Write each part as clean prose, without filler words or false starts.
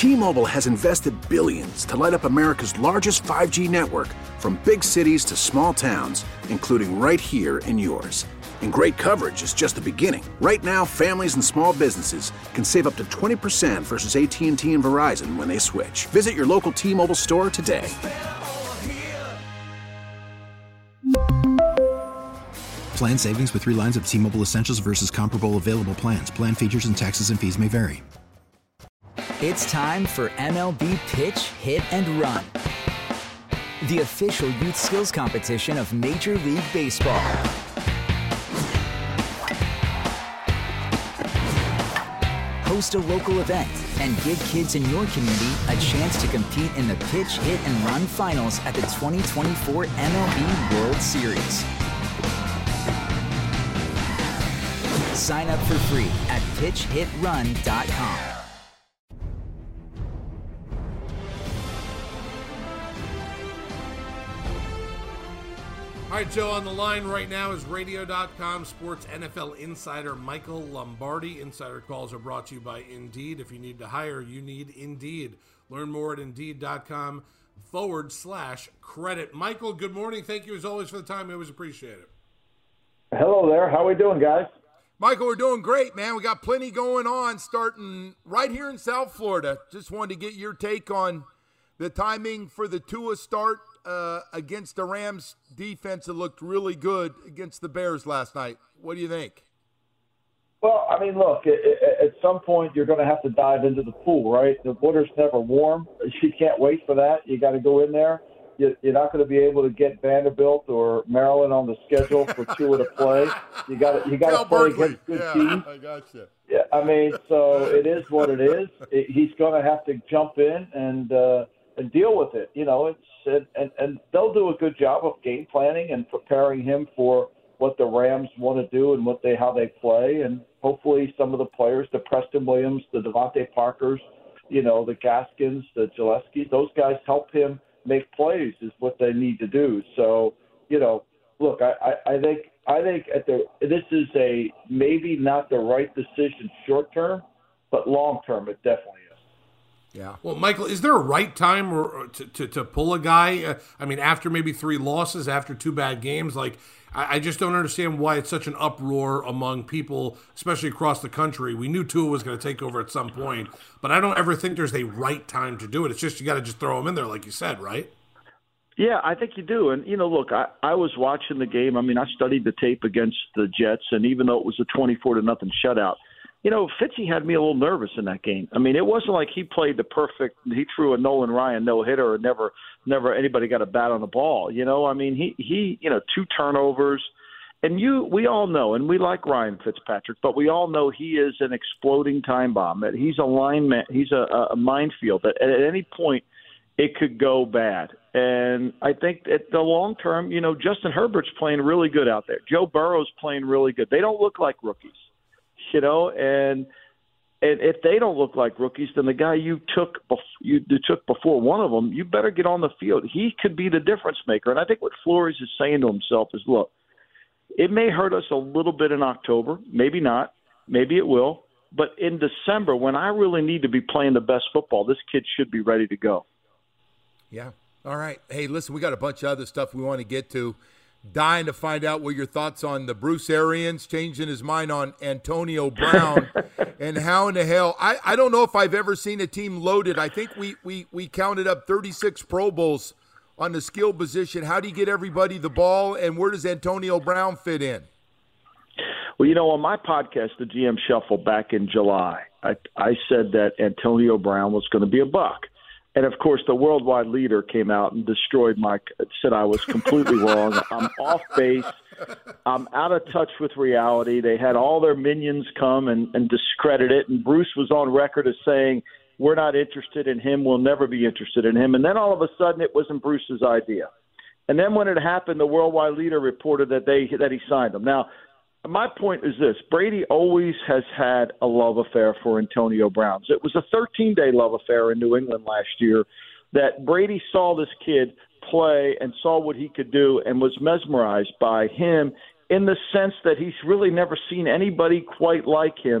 T-Mobile has invested billions to light up America's largest 5G network, from big cities to small towns, including right here in yours. And great coverage is just the beginning. Right now, families and small businesses can save up to 20% versus AT&T and Verizon when they switch. Visit your local T-Mobile store today. Plan savings with 3 lines of T-Mobile Essentials versus comparable available plans. Plan features and taxes and fees may vary. It's time for MLB Pitch, Hit, and Run, the official youth skills competition of Major League Baseball. Host a local event and give kids in your community a chance to compete in the Pitch, Hit, and Run finals at the 2024 MLB World Series. Sign up for free at pitchhitrun.com. All right, Joe, on the line right now is Radio.com sports NFL insider Michael Lombardi. Insider calls are brought to you by Indeed. If you need to hire, you need Indeed. Learn more at Indeed.com/credit. Michael, good morning. Thank you as always for the time. We always appreciate it. Hello there. How are we doing, guys? Michael, we're doing great, man. We got plenty going on starting right here in South Florida. Just wanted to get your take on the timing for the Tua start against the Rams defense that looked really good against the Bears last night. What do you think? Well, I mean, look, at some point you're going to have to dive into the pool, right? The water's never warm. You can't wait for that. You got to go in there. You're not going to be able to get Vanderbilt or Maryland on the schedule for Tua to play. You got to play against good teams. I got you. Yeah, I mean, so it is what it is. He's going to have to jump in and deal with it. You know, and they'll do a good job of game planning and preparing him for what the Rams want to do and how they play. And hopefully some of the players, the Preston Williams, the Devontae Parkers, you know, the Gaskins, the Gillespie, those guys help him make plays is what they need to do. So, you know, look, I think this is a maybe not the right decision short term, but long term it definitely is. Yeah. Well, Michael, is there a right time to pull a guy? I mean, after maybe 3 losses, after 2 bad games, like I just don't understand why it's such an uproar among people, especially across the country. We knew Tua was going to take over at some point, but I don't ever think there's a right time to do it. It's just you got to just throw him in there, like you said, right? Yeah, I think you do. And, you know, look, I was watching the game. I mean, I studied the tape against the Jets, and even though it was a 24-0 shutout, you know, Fitzy had me a little nervous in that game. I mean, it wasn't like he played he threw a Nolan Ryan no-hitter and never anybody got a bat on the ball. You know, I mean, he 2 turnovers. And we all know, and we like Ryan Fitzpatrick, but we all know he is an exploding time bomb. He's a lineman. He's a minefield. At any point, it could go bad. And I think at the long term, you know, Justin Herbert's playing really good out there. Joe Burrow's playing really good. They don't look like rookies. You know, and if they don't look like rookies, then the guy you took before one of them, you better get on the field. He could be the difference maker. And I think what Flores is saying to himself is, look, it may hurt us a little bit in October, maybe not, maybe it will, but in December, when I really need to be playing the best football, this kid should be ready to go. Yeah. All right. Hey, listen, we got a bunch of other stuff we want to get to. Dying to find out what your thoughts on the Bruce Arians changing his mind on Antonio Brown and how in the hell. I don't know if I've ever seen a team loaded. I think we counted up 36 Pro Bowls on the skill position. How do you get everybody the ball, and where does Antonio Brown fit in? Well, you know, on my podcast, the GM Shuffle, back in July, I said that Antonio Brown was going to be a buck. And, of course, the worldwide leader came out and said I was completely wrong. I'm off base. I'm out of touch with reality. They had all their minions come and discredit it. And Bruce was on record as saying, we're not interested in him. We'll never be interested in him. And then all of a sudden it wasn't Bruce's idea. And then when it happened, the worldwide leader reported that he signed him. Now, my point is this. Brady always has had a love affair for Antonio Brown. It was a 13-day love affair in New England last year that Brady saw this kid play and saw what he could do and was mesmerized by him in the sense that he's really never seen anybody quite like him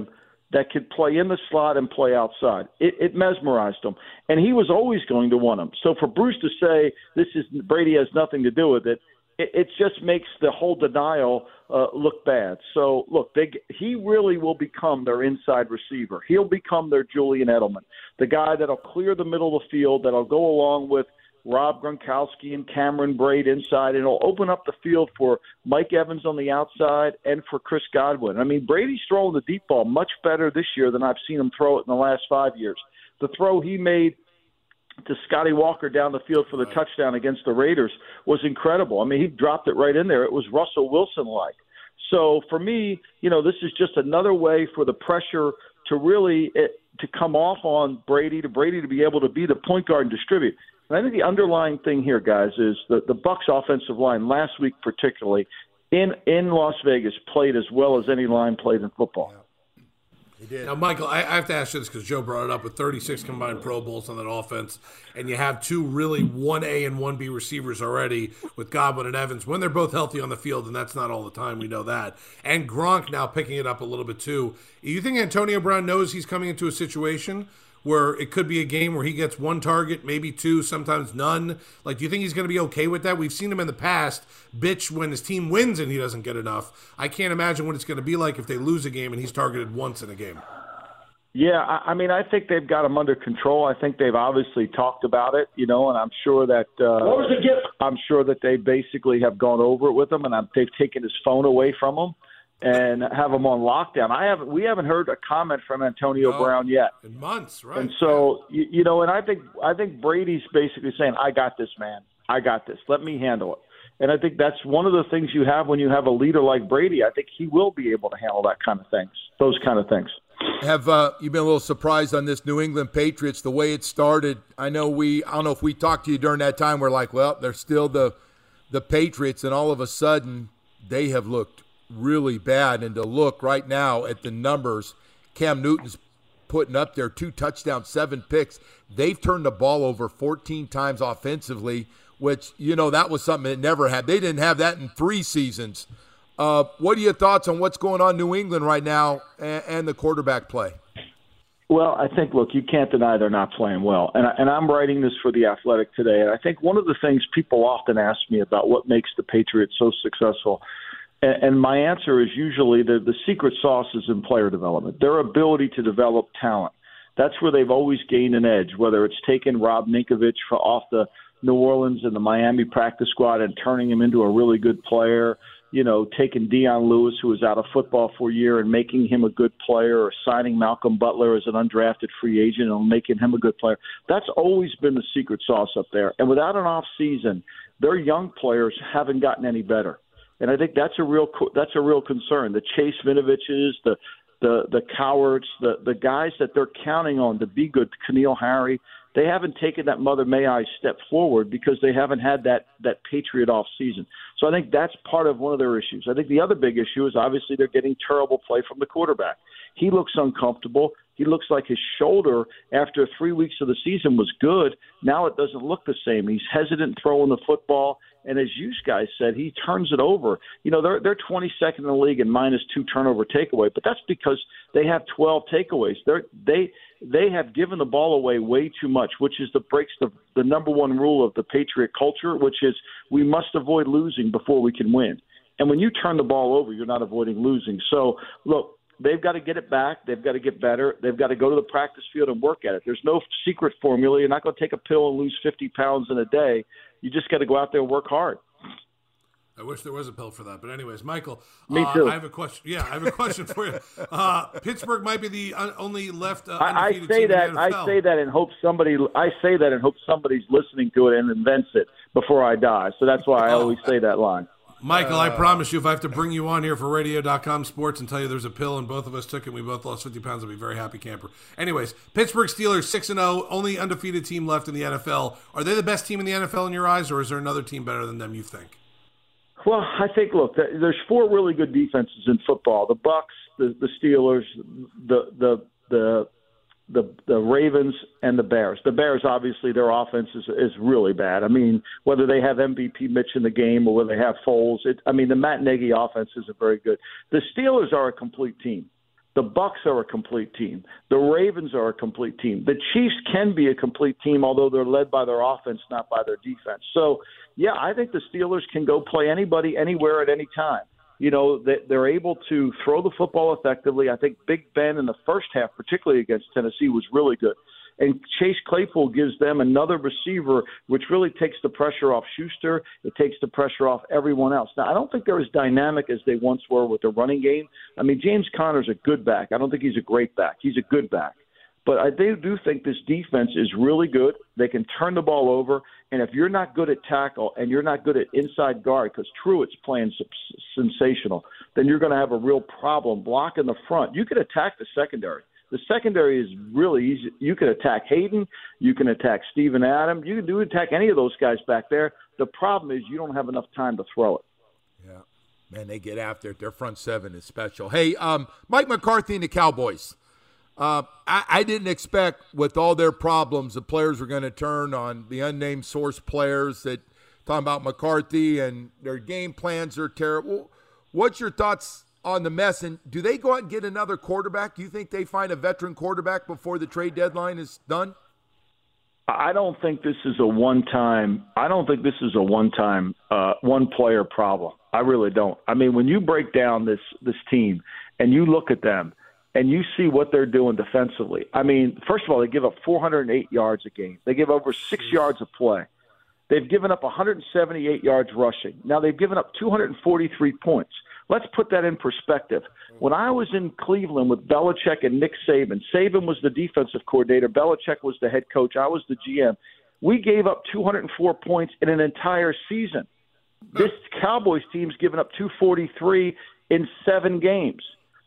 that could play in the slot and play outside. It mesmerized him, and he was always going to want him. So for Bruce to say Brady has nothing to do with it, it just makes the whole denial look bad. So, look, he really will become their inside receiver. He'll become their Julian Edelman, the guy that'll clear the middle of the field, that'll go along with Rob Gronkowski and Cameron Braid inside, and it'll open up the field for Mike Evans on the outside and for Chris Godwin. I mean, Brady's throwing the deep ball much better this year than I've seen him throw it in the last 5 years. The throw he made to Scotty Walker down the field for the touchdown against the Raiders was incredible. I mean, he dropped it right in there. It was Russell Wilson-like. So for me, this is just another way for the pressure to really to come off on Brady to be able to be the point guard and distribute. And I think the underlying thing here, guys, is the Bucs offensive line last week particularly in Las Vegas played as well as any line played in football. He did. Now, Michael, I have to ask you this because Joe brought it up with 36 combined Pro Bowls on that offense, and you have two really 1A and 1B receivers already with Godwin and Evans when they're both healthy on the field, and that's not all the time. We know that. And Gronk now picking it up a little bit too. You think Antonio Brown knows he's coming into a situation where it could be a game where he gets one target, maybe two, sometimes none? Like, do you think he's going to be okay with that? We've seen him in the past bitch when his team wins and he doesn't get enough. I can't imagine what it's going to be like if they lose a game and he's targeted once in a game. Yeah, I mean, I think they've got him under control. I think they've obviously talked about it, and I'm sure that I'm sure that they basically have gone over it with him, and they've taken his phone away from him and have him on lockdown. We haven't heard a comment from Antonio Brown yet in months, right? And so and I think Brady's basically saying, "I got this, man. I got this. Let me handle it." And I think that's one of the things you have when you have a leader like Brady. I think he will be able to handle those kind of things. Have you been a little surprised on this New England Patriots, the way it started? I don't know if we talked to you during that time. We're like, well, they're still the Patriots, and all of a sudden they have looked really bad. And to look right now at the numbers, Cam Newton's putting up there 2 touchdowns, 7 picks. They've turned the ball over 14 times offensively, which, that was something that never had. They didn't have that in 3 seasons. What are your thoughts on what's going on in New England right now and the quarterback play? Well, I think, look, you can't deny they're not playing well. And I'm writing this for The Athletic today. And I think one of the things people often ask me about what makes the Patriots so successful, and my answer is usually the secret sauce is in player development, their ability to develop talent. That's where they've always gained an edge, whether it's taking Rob Ninkovich off the New Orleans and the Miami practice squad and turning him into a really good player, taking Deion Lewis, who was out of football for a year, and making him a good player, or signing Malcolm Butler as an undrafted free agent and making him a good player. That's always been the secret sauce up there. And without an off season, their young players haven't gotten any better. And I think that's a real concern. The Chase Vinoviches, the Cowards, the guys that they're counting on to be good, N'Keal Harry, they haven't taken that Mother May I step forward because they haven't had that Patriot off season. So I think that's part of one of their issues. I think the other big issue is obviously they're getting terrible play from the quarterback. He looks uncomfortable. He looks like his shoulder after 3 weeks of the season was good. Now it doesn't look the same. He's hesitant throwing the football. And as you guys said, he turns it over. They're 22nd in the league in -2 turnover takeaway, but that's because they have 12 takeaways. They have given the ball away way too much, which breaks the number one rule of the Patriot culture, which is we must avoid losing before we can win. And when you turn the ball over, you're not avoiding losing. So, look, they've got to get it back. They've got to get better. They've got to go to the practice field and work at it. There's no secret formula. You're not going to take a pill and lose 50 pounds in a day. You just got to go out there and work hard. I wish there was a pill for that. But anyways, Michael, Me too. I have a question. Yeah, I have a question for you. Pittsburgh might be the only left I undefeated say team that. in the NFL. I say that and hope somebody's listening to it and invents it before I die. So that's why I always say that line. Michael, I promise you, if I have to bring you on here for Radio.com Sports and tell you there's a pill and both of us took it and we both lost 50 pounds, I'll be a very happy camper. Anyways, Pittsburgh Steelers 6-0, only undefeated team left in the NFL. Are they the best team in the NFL in your eyes, or is there another team better than them, you think? Well, I think, look, there's 4 really good defenses in football. The Bucks, the Steelers, the Ravens, and the Bears. The Bears, obviously, their offense is really bad. I mean, whether they have MVP Mitch in the game or whether they have Foles, the Matt Nagy offense isn't very good. The Steelers are a complete team. The Bucks are a complete team. The Ravens are a complete team. The Chiefs can be a complete team, although they're led by their offense, not by their defense. So, yeah, I think the Steelers can go play anybody, anywhere, at any time. You know, they're able to throw the football effectively. I think Big Ben in the first half, particularly against Tennessee, was really good. And Chase Claypool gives them another receiver, which really takes the pressure off Schuster. It takes the pressure off everyone else. Now, I don't think they're as dynamic as they once were with the running game. I mean, James Conner's a good back. I don't think he's a great back. He's a good back. But I do think this defense is really good. They can turn the ball over. And if you're not good at tackle and you're not good at inside guard, because Truitt's playing sensational, then you're going to have a real problem blocking the front. You can attack the secondary. The secondary is really easy. You can attack Hayden. You can attack Steven Adams. You can attack any of those guys back there. The problem is you don't have enough time to throw it. Yeah. Man, they get after it. Their front seven is special. Hey, Mike McCarthy and the Cowboys. I didn't expect, with all their problems, the players were going to turn on the unnamed source players that talking about McCarthy and their game plans are terrible. What's your thoughts on the mess, and do they go out and get another quarterback? Do you think they find a veteran quarterback before the trade deadline is done? I don't think this is a one-time one-player problem. I really don't. I mean, when you break down this team and you look at them and you see what they're doing defensively, I mean, first of all, they give up 408 yards a game. They give over 6 yards a play. They've given up 178 yards rushing. Now, they've given up 243 points. Let's put that in perspective. When I was in Cleveland with Belichick and Nick Saban, Saban was the defensive coordinator, Belichick was the head coach, I was the GM. We gave up 204 points in an entire season. This Cowboys team's given up 243 in 7 games.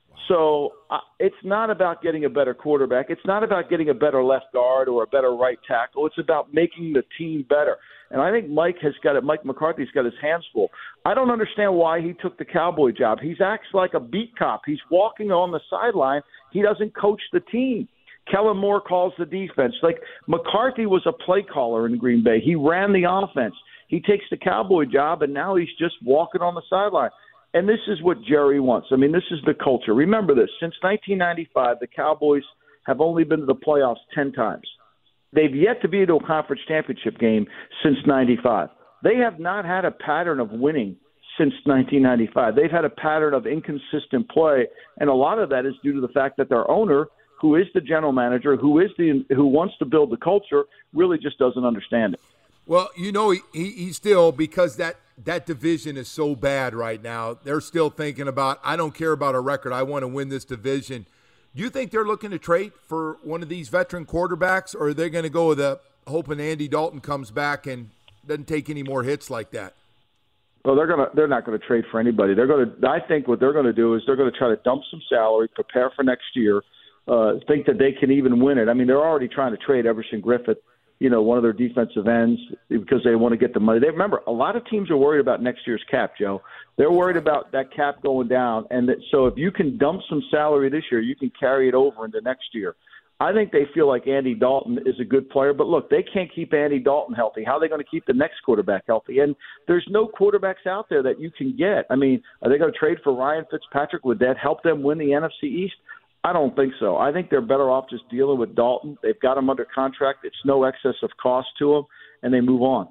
So it's not about getting a better quarterback. It's not about getting a better left guard or a better right tackle. It's about making the team better. And I think Mike McCarthy's got his hands full. I don't understand why he took the Cowboy job. He acts like a beat cop. He's walking on the sideline. He doesn't coach the team. Kellen Moore calls the defense. Like, McCarthy was a play caller in Green Bay. He ran the offense. He takes the Cowboy job, and now he's just walking on the sideline. And this is what Jerry wants. I mean, this is the culture. Remember this. Since 1995, the Cowboys have only been to the playoffs 10 times. They've yet to be to a conference championship game since 95. They have not had a pattern of winning since 1995. They've had a pattern of inconsistent play, and a lot of that is due to the fact that their owner, who is the general manager, who wants to build the culture, really just doesn't understand it. Well, you know, he still, because that division is so bad right now, they're still thinking about, I don't care about a record, I want to win this division. Do you think they're looking to trade for one of these veteran quarterbacks, or are they going to go with hoping Andy Dalton comes back and doesn't take any more hits like that? Well, they're not going to trade for anybody. I think what they're going to do is they're going to try to dump some salary, prepare for next year, think that they can even win it. I mean, they're already trying to trade Everson Griffith, one of their defensive ends, because they want to get the money. Remember, a lot of teams are worried about next year's cap, Joe. They're worried about that cap going down. And so if you can dump some salary this year, you can carry it over into next year. I think they feel like Andy Dalton is a good player. But, look, they can't keep Andy Dalton healthy. How are they going to keep the next quarterback healthy? And there's no quarterbacks out there that you can get. I mean, are they going to trade for Ryan Fitzpatrick? Would that help them win the NFC East? I don't think so. I think they're better off just dealing with Dalton. They've got him under contract. It's no excess of cost to them, and they move on.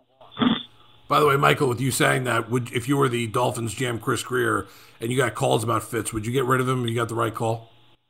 By the way, Michael, with you saying that, if you were the Dolphins GM, Chris Greer, and you got calls about Fitz, would you get rid of him if you got the right call?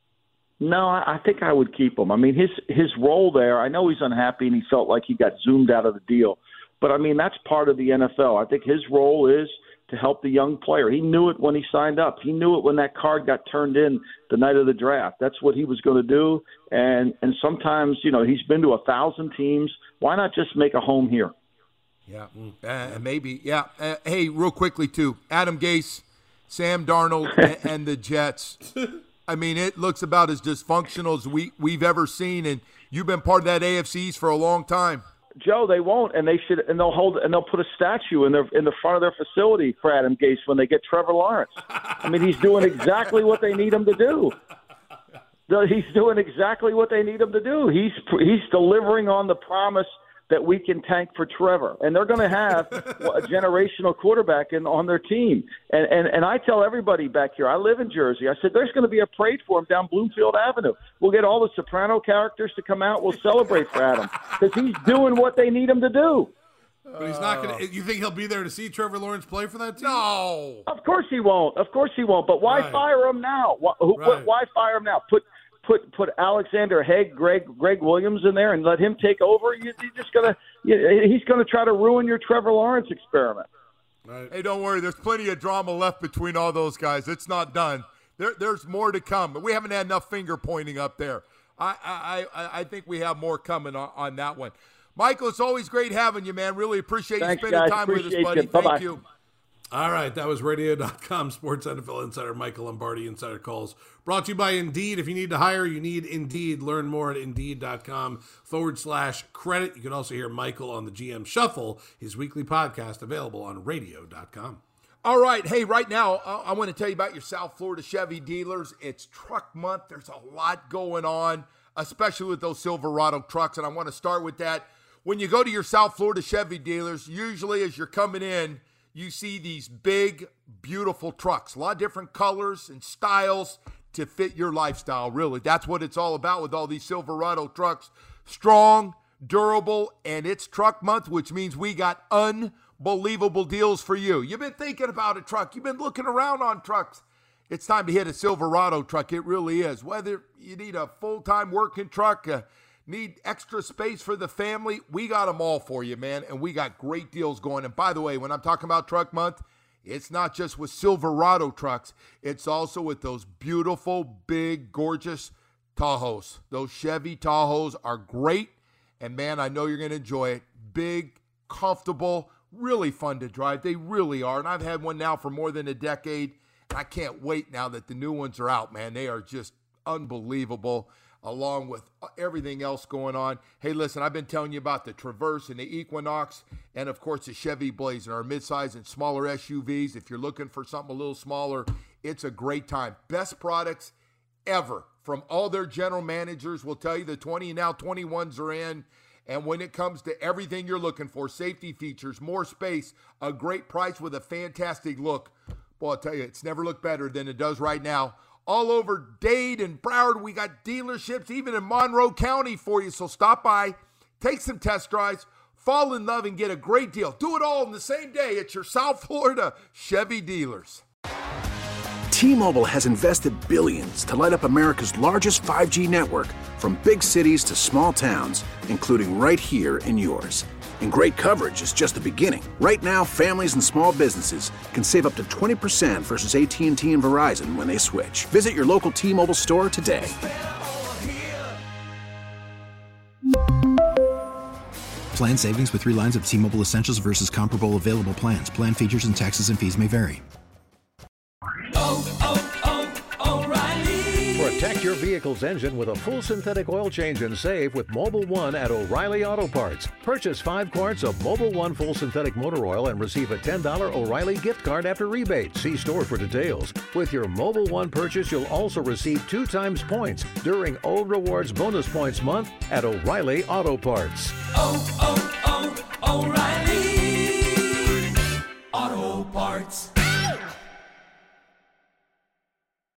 No, I think I would keep him. I mean, his role there, I know he's unhappy and he felt like he got zoomed out of the deal. But, I mean, that's part of the NFL. I think his role is to help the young player. He knew it when he signed up. He knew it when that card got turned in the night of the draft. That's what he was going to do. And sometimes, he's been to 1,000 teams. Why not just make a home here? Yeah, maybe. Yeah. Hey, real quickly, too. Adam Gase, Sam Darnold, and the Jets. I mean, it looks about as dysfunctional as we've ever seen, and you've been part of that AFC East for a long time. Joe, they won't, and they should, and they'll put a statue in the front of their facility for Adam Gase when they get Trevor Lawrence. I mean, he's doing exactly what they need him to do. He's doing exactly what they need him to do. He's delivering on the promise that we can tank for Trevor. And they're going to have a generational quarterback on their team. And I tell everybody back here, I live in Jersey, I said, there's going to be a parade for him down Bloomfield Avenue. We'll get all the Soprano characters to come out. We'll celebrate for Adam because he's doing what they need him to do. But he's not going to – you think he'll be there to see Trevor Lawrence play for that team? No. Of course he won't. But why fire him now? Why fire him now? Put Alexander Haig, Greg Williams in there and let him take over. He's gonna try to ruin your Trevor Lawrence experiment. Right. Hey, don't worry. There's plenty of drama left between all those guys. It's not done. There's more to come. But we haven't had enough finger pointing up there. I think we have more coming on that one. Michael, it's always great having you, man. Really appreciate you spending time with us, buddy. Thank you. All right, that was Radio.com Sports NFL Insider Michael Lombardi Insider Calls. Brought to you by Indeed. If you need to hire, you need Indeed. Learn more at Indeed.com/credit. You can also hear Michael on the GM Shuffle, his weekly podcast available on Radio.com. All right. Hey, right now, I want to tell you about your South Florida Chevy dealers. It's truck month. There's a lot going on, especially with those Silverado trucks, and I want to start with that. When you go to your South Florida Chevy dealers, usually as you're coming in, you see these big, beautiful trucks, a lot of different colors and styles to fit your lifestyle, really. That's what it's all about with all these Silverado trucks. Strong, durable, and it's truck month, which means we got unbelievable deals for you. You've been thinking about a truck. You've been looking around on trucks. It's time to hit a Silverado truck. It really is. Whether you need a full-time working truck, need extra space for the family, we got them all for you, man, and we got great deals going. And by the way, when I'm talking about truck month, it's not just with Silverado trucks. It's also with those beautiful, big, gorgeous Tahoes. Those Chevy Tahoes are great, and man, I know you're going to enjoy it. Big, comfortable, really fun to drive. They really are, and I've had one now for more than a decade, and I can't wait now that the new ones are out, man. They are just unbelievable, along with everything else going on. Hey, listen, I've been telling you about the Traverse and the Equinox, and of course the Chevy Blazer, our midsize and smaller SUVs. If you're looking for something a little smaller, it's a great time. Best products ever from all their general managers will tell you. The 20 and now 21s are in. And when it comes to everything you're looking for, safety features, more space, a great price with a fantastic look, boy, I'll tell you, it's never looked better than it does right now. All over Dade and Broward, we got dealerships, even in Monroe County for you. So stop by, take some test drives, fall in love, and get a great deal. Do it all in the same day at your South Florida Chevy dealers. T-Mobile has invested billions to light up America's largest 5G network, from big cities to small towns, including right here in yours. And great coverage is just the beginning. Right now, families and small businesses can save up to 20% versus AT&T and Verizon when they switch. Visit your local T-Mobile store today. Plan savings with 3 lines of T-Mobile Essentials versus comparable available plans. Plan features and taxes and fees may vary. Protect your vehicle's engine with a full synthetic oil change and save with Mobil 1 at O'Reilly Auto Parts. Purchase 5 quarts of Mobil 1 full synthetic motor oil and receive a $10 O'Reilly gift card after rebate. See store for details. With your Mobil 1 purchase, you'll also receive 2 times points during O Rewards Bonus Points Month at O'Reilly Auto Parts. O'Reilly Auto Parts.